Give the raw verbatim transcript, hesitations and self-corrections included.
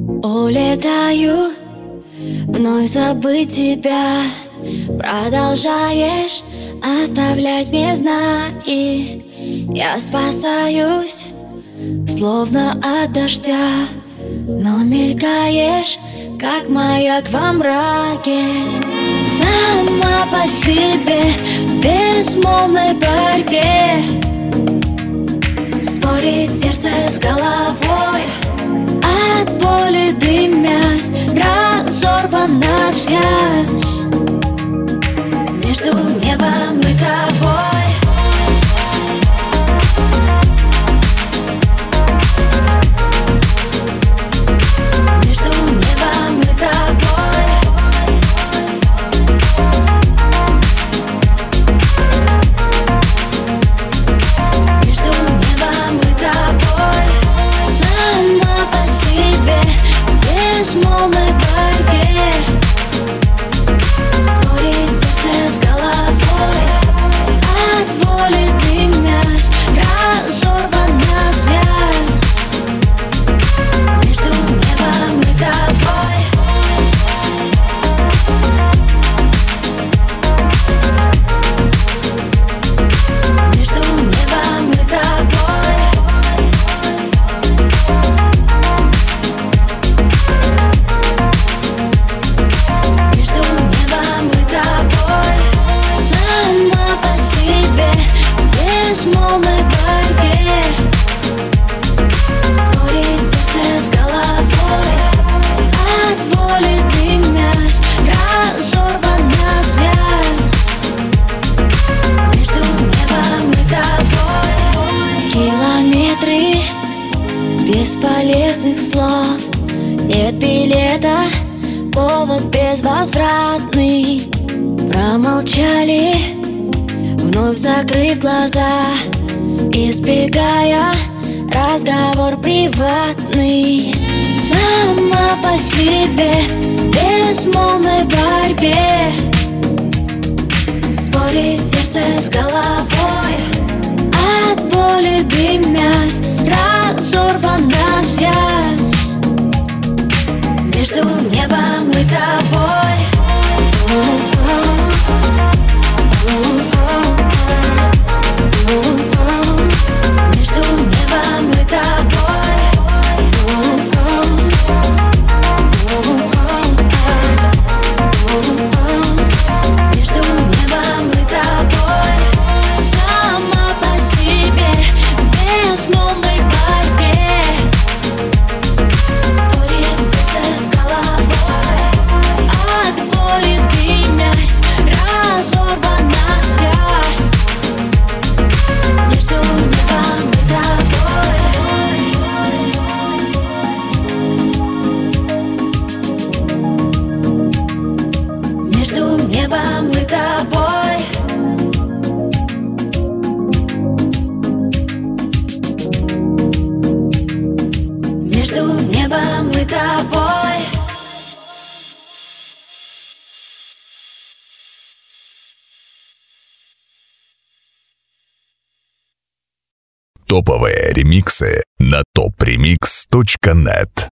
Улетаю, вновь забыть тебя. Продолжаешь оставлять мне знаки. Я спасаюсь, словно от дождя, но мелькаешь, как маяк во мраке. Сама по себе, в безмолвной борьбе, спорит сердце с головой. От боли дымясь, разорвана связь между небом и тобой. Между небом и тобой. Между небом и тобой. Сама по себе, в безмолвной борьбе, спорит сердце с головой. От боли дымясь, разорвана связь между небом и тобой. Между небом и тобой. Между небом и тобой. Сама по себе, в безмолвной борьбе, спорит сердце с головой. От боли дымясь, разорвана связь между небом и тобой. Километры бесполезных слов, нет билета, повод безвозвратный. Промолчали, вновь закрыв глаза, избегая разговор приватный. Сама по себе, в безмолвной борьбе, спорит сердце с головой. От боли дымясь, разорвана связь между небом и тобой. Между небом и тобой. Между небом и тобой. Сама по себе, в безмолвной борьбе, спорит сердце с головой. От боли дымясь, разорвана связь между небом и тобой. Между небом и тобой. Между небом и тобой. Топовые ремиксы на топ ремикс точка нет.